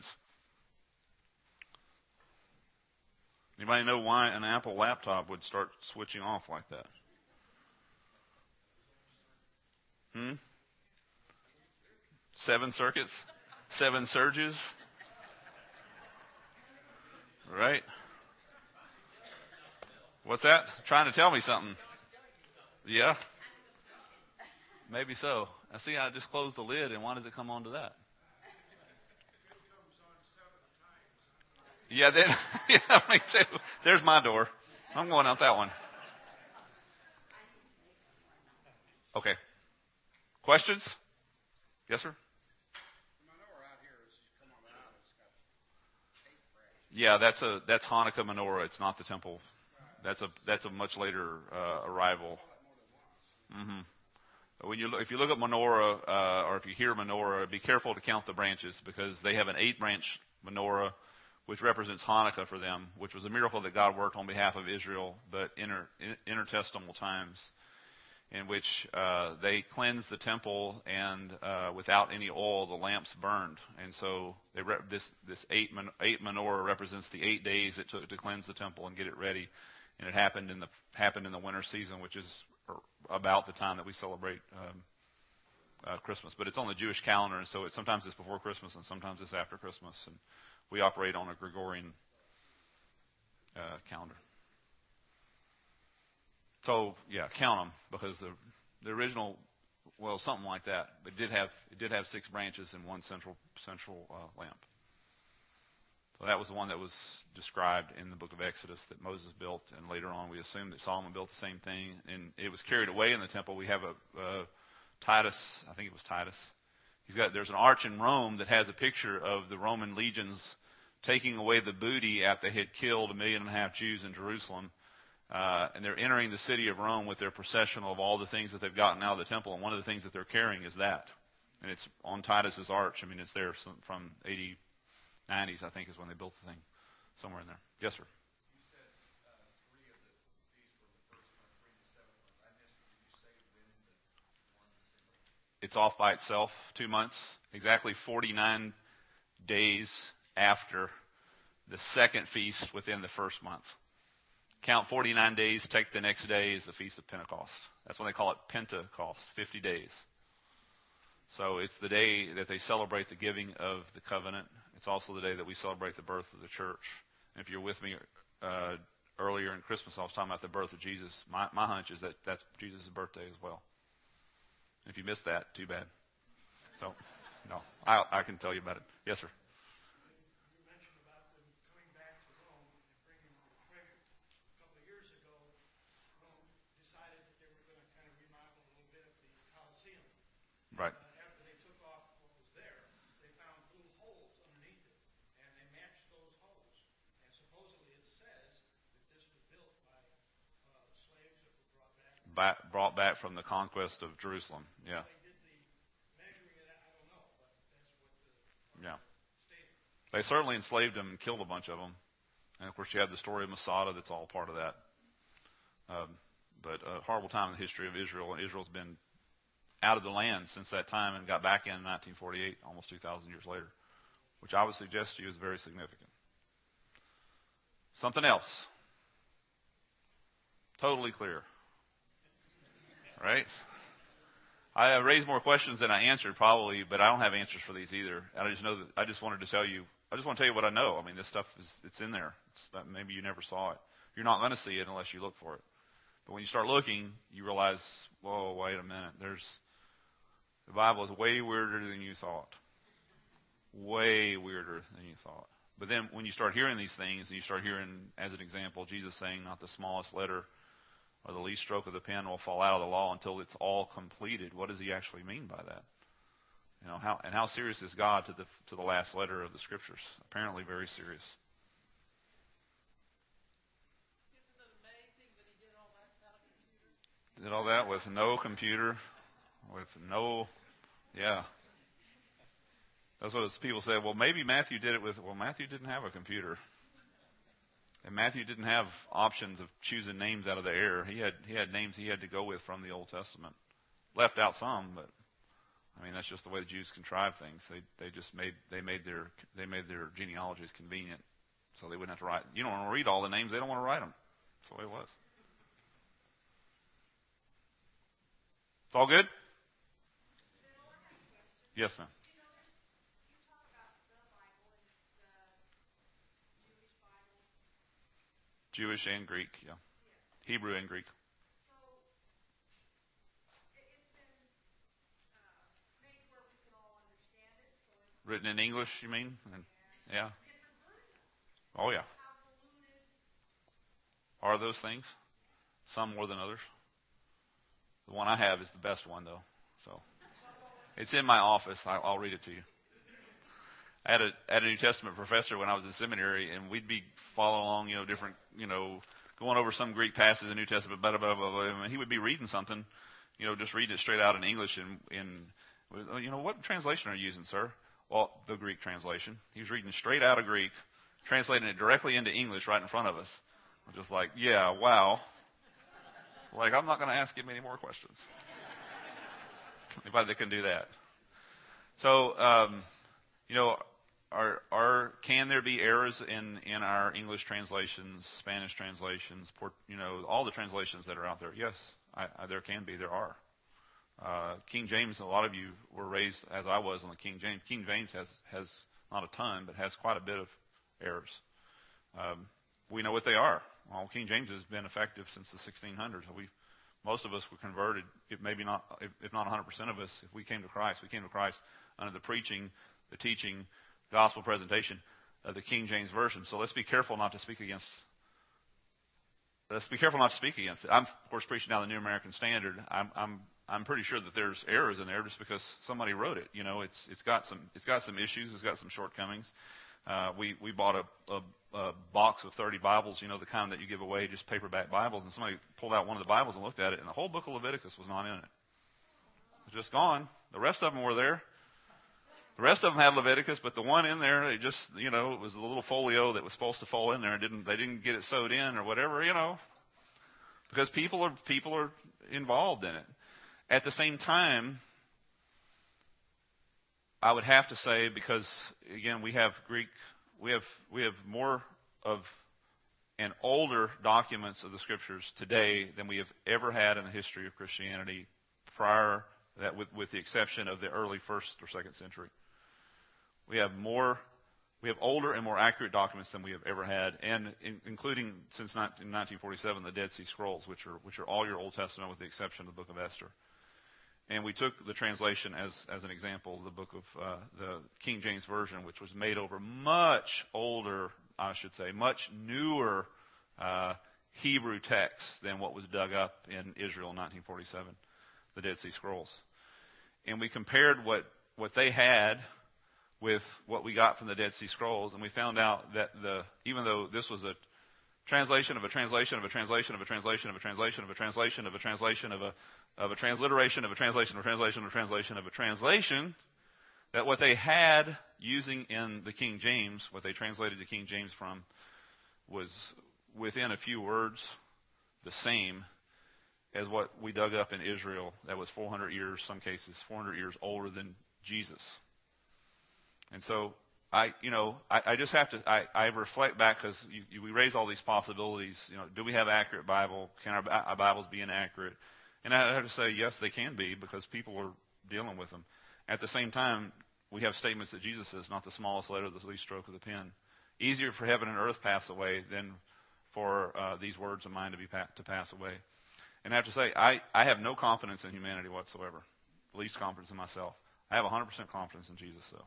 Anybody know why an Apple laptop would start switching off like that? 7 circuits? 7 surges? Right? What's that? Trying to tell me something. Yeah? Maybe so. I see I just closed the lid, and why does it come onto that? Yeah, then, yeah, me too. There's my door. I'm going out that one. Okay. Questions? Yes, sir? Yeah, that's Hanukkah menorah. It's not the temple. That's a much later arrival. Mm-hmm. If you look at menorah, or if you hear menorah, be careful to count the branches, because they have an 8-branch menorah, which represents Hanukkah for them, which was a miracle that God worked on behalf of Israel, but intertestamental times, in which they cleansed the temple, and without any oil, the lamps burned. And so this 8 menorah represents the 8 days it took to cleanse the temple and get it ready. And it happened in the winter season, which is about the time that we celebrate Christmas. But it's on the Jewish calendar, and so sometimes it's before Christmas and sometimes it's after Christmas. And we operate on a Gregorian calendar. So yeah, count them, because the original, well, something like that. But it did have 6 branches and 1 central lamp. So that was the one that was described in the book of Exodus that Moses built, and later on we assume that Solomon built the same thing, and it was carried away in the temple. We have Titus, I think it was Titus. There's an arch in Rome that has a picture of the Roman legions taking away the booty after they had killed 1.5 million Jews in Jerusalem. And they're entering the city of Rome with their processional of all the things that they've gotten out of the temple, and one of the things that they're carrying is that. And it's on Titus's arch. I mean, it's there from 90s, I think, is when they built the thing, somewhere in there. Yes, sir. You said 3 of the feasts were the first month, 3 the 7th month. I missed it. Did you say when the one is? It's off by itself, 2 months, exactly 49 days after the second feast within the first month. Count 49 days, take the next day is the Feast of Pentecost. That's when they call it Pentecost, 50 days. So it's the day that they celebrate the giving of the covenant. It's also the day that we celebrate the birth of the church. And if you're with me earlier in Christmas, I was talking about the birth of Jesus. My hunch is that that's Jesus' birthday as well. If you missed that, too bad. So, no, I can tell you about it. Yes, sir. Right. After they took off what was there, they found little holes underneath it, and they matched those holes. And supposedly it says that this was built by slaves that were brought back from the conquest of Jerusalem. Yeah. They did the measuring of that, I don't know, but that's what the stated. They certainly enslaved them and killed a bunch of them. And of course, you have the story of Masada that's all part of that. But a horrible time in the history of Israel, and Israel's been out of the land since that time and got back in 1948, almost 2,000 years later, which I would suggest to you is very significant. Something else. Totally clear. Right? I raised more questions than I answered probably, but I don't have answers for these either. I just know that I just want to tell you what I know. I mean, this stuff it's in there. Maybe you never saw it. You're not going to see it unless you look for it. But when you start looking, you realize, whoa, wait a minute. The Bible is way weirder than you thought. way weirder than you thought. But then when you start hearing these things, and you start hearing, as an example, Jesus saying, not the smallest letter or the least stroke of the pen will fall out of the law until it's all completed. What does he actually mean by that? You know, how serious is God to the last letter of the Scriptures? Apparently very serious. Isn't it amazing that he did all that without a computer? Did all that with no computer, with no, yeah. That's what people say. Well, maybe Matthew did it with. Well, Matthew didn't have a computer, and Matthew didn't have options of choosing names out of the air. He had names he had to go with from the Old Testament. Left out some, but I mean that's just the way the Jews contrive things. They made their genealogies convenient, so they wouldn't have to write. You don't want to read all the names; they don't want to write them. That's the way it was. It's all good? Yes, ma'am. Jewish and Greek, yeah. Hebrew and Greek. Written in English, you mean? Yeah. Oh, yeah. Are those things? Some more than others. The one I have is the best one, though. So it's in my office. I'll read it to you. I had a New Testament professor when I was in seminary, and we'd be following along, different, going over some Greek passage in the New Testament, blah, blah, blah, blah, and he would be reading something, just reading it straight out in English, and what translation are you using, sir? Well, the Greek translation. He was reading straight out of Greek, translating it directly into English right in front of us. I'm just like, yeah, wow. Like, I'm not going to ask him any more questions. Anybody that can do that. So, can there be errors in our English translations, Spanish translations, all the translations that are out there? Yes, there can be. There are. King James, a lot of you were raised as I was on the King James. King James has not a ton, but has quite a bit of errors. We know what they are. Well, King James has been effective since the 1600s. Most of us were converted, if not 100% of us, if we came to Christ. We came to Christ under the preaching, the teaching, gospel presentation of the King James Version. So let's be careful not to speak against. Let's be careful not to speak against it. I'm, of course, preaching now the New American Standard. I'm pretty sure that there's errors in there just because somebody wrote it. It's got some issues. It's got some shortcomings. We bought a box of 30 Bibles, the kind that you give away, just paperback Bibles, and somebody pulled out one of the Bibles and looked at it, and the whole book of Leviticus was not in it. It was just gone. The rest of them were there. The rest of them had Leviticus, but the one in there, it just, it was a little folio that was supposed to fall in there, and they didn't get it sewed in or whatever, because people are involved in it. At the same time, I would have to say, because again, we have Greek, we have more of and older documents of the Scriptures today than we have ever had in the history of Christianity prior to that, with the exception of the early 1st or 2nd century. We have older and more accurate documents than we have ever had, and including since 1947 the Dead Sea Scrolls, which are all your Old Testament with the exception of the book of Esther. And we took the translation as an example, the book of the King James Version, which was made over much older, much newer Hebrew texts than what was dug up in Israel in 1947, the Dead Sea Scrolls. And we compared what they had with what we got from the Dead Sea Scrolls, and we found out that even though this was a translation of a translation of a translation of a translation of a translation of a translation of a translation of a transliteration of a translation of a translation of a translation of a translation, that what they had using in the King James, what they translated the King James from, was within a few words the same as what we dug up in Israel that was 400 years, some cases 400 years older than Jesus. And so I just have to, I reflect back because we raise all these possibilities. Do we have accurate Bible? Can our Bibles be inaccurate? And I have to say, yes, they can be because people are dealing with them. At the same time, we have statements that Jesus says, not the smallest letter, the least stroke of the pen. Easier for heaven and earth pass away than for these words of mine to pass away. And I have to say, I have no confidence in humanity whatsoever, least confidence in myself. I have 100% confidence in Jesus, though.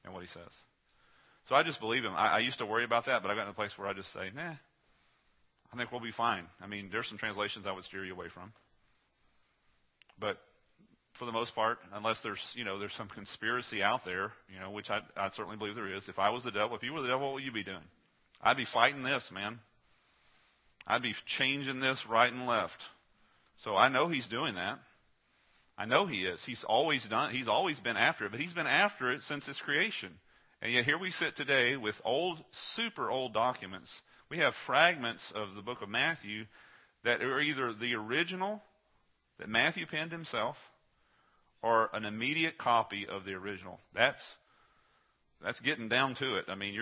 in what he says. So I just believe him. I used to worry about that, but I got in a place where I just say, nah, I think we'll be fine. I mean, there's some translations I would steer you away from. But for the most part, unless there's some conspiracy out there, which I certainly believe there is. If I was the devil, if you were the devil, what would you be doing? I'd be fighting this, man. I'd be changing this right and left. So I know he's doing that. I know he is. He's always been after it, but he's been after it since its creation. And yet here we sit today with super old documents. We have fragments of the book of Matthew that are either the original that Matthew penned himself or an immediate copy of the original. That's getting down to it. I mean,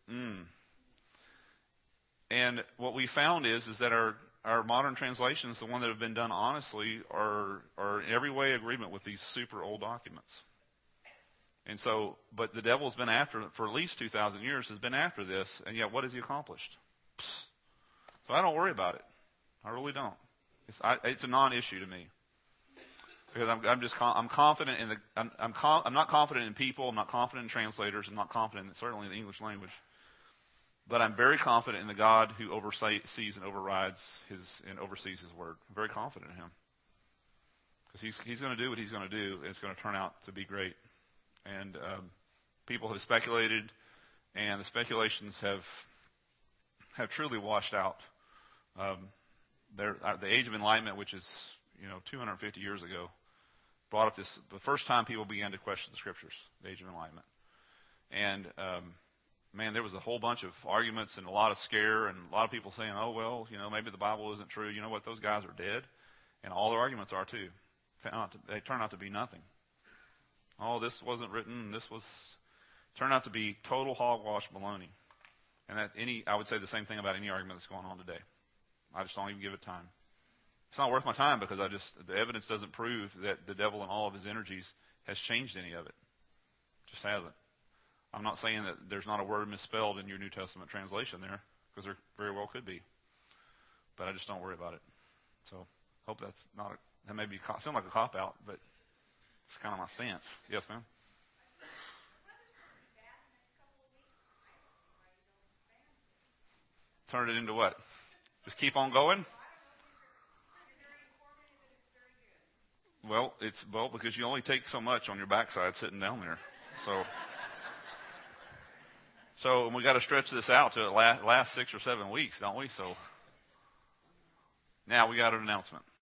And what we found is that our modern translations, the one that have been done honestly, are in every way agreement with these super old documents. And so, but the devil's been after it for at least 2,000 years, has been after this, and yet what has he accomplished? So I don't worry about it. I really don't. It's a non-issue to me. Because I'm confident in I'm not confident in people. I'm not confident in translators. I'm not confident certainly in the English language. But I'm very confident in the God who oversees and overrides and oversees His word. I'm very confident in Him. Because He's going to do what He's going to do, and it's going to turn out to be great. And people have speculated, and the speculations have truly washed out. The Age of Enlightenment, which is 250 years ago, brought up the first time people began to question the Scriptures, the Age of Enlightenment. And man, there was a whole bunch of arguments and a lot of scare and a lot of people saying, oh, well, maybe the Bible isn't true. You know what? Those guys are dead. And all their arguments are too. They turn out to be nothing. Oh, this wasn't written. Turned out to be total hogwash baloney. And I would say the same thing about any argument that's going on today. I just don't even give it time. It's not worth my time because the evidence doesn't prove that the devil and all of his energies has changed any of it. It just hasn't. I'm not saying that there's not a word misspelled in your New Testament translation there, because there very well could be. But I just don't worry about it. So hope that's not that may sound like a cop-out, but it's kind of my stance. Yes, ma'am? Turn it into what? Just keep on going? Well, because you only take so much on your backside sitting down there. So we got to stretch this out to last 6 or 7 weeks, don't we? So now we got an announcement.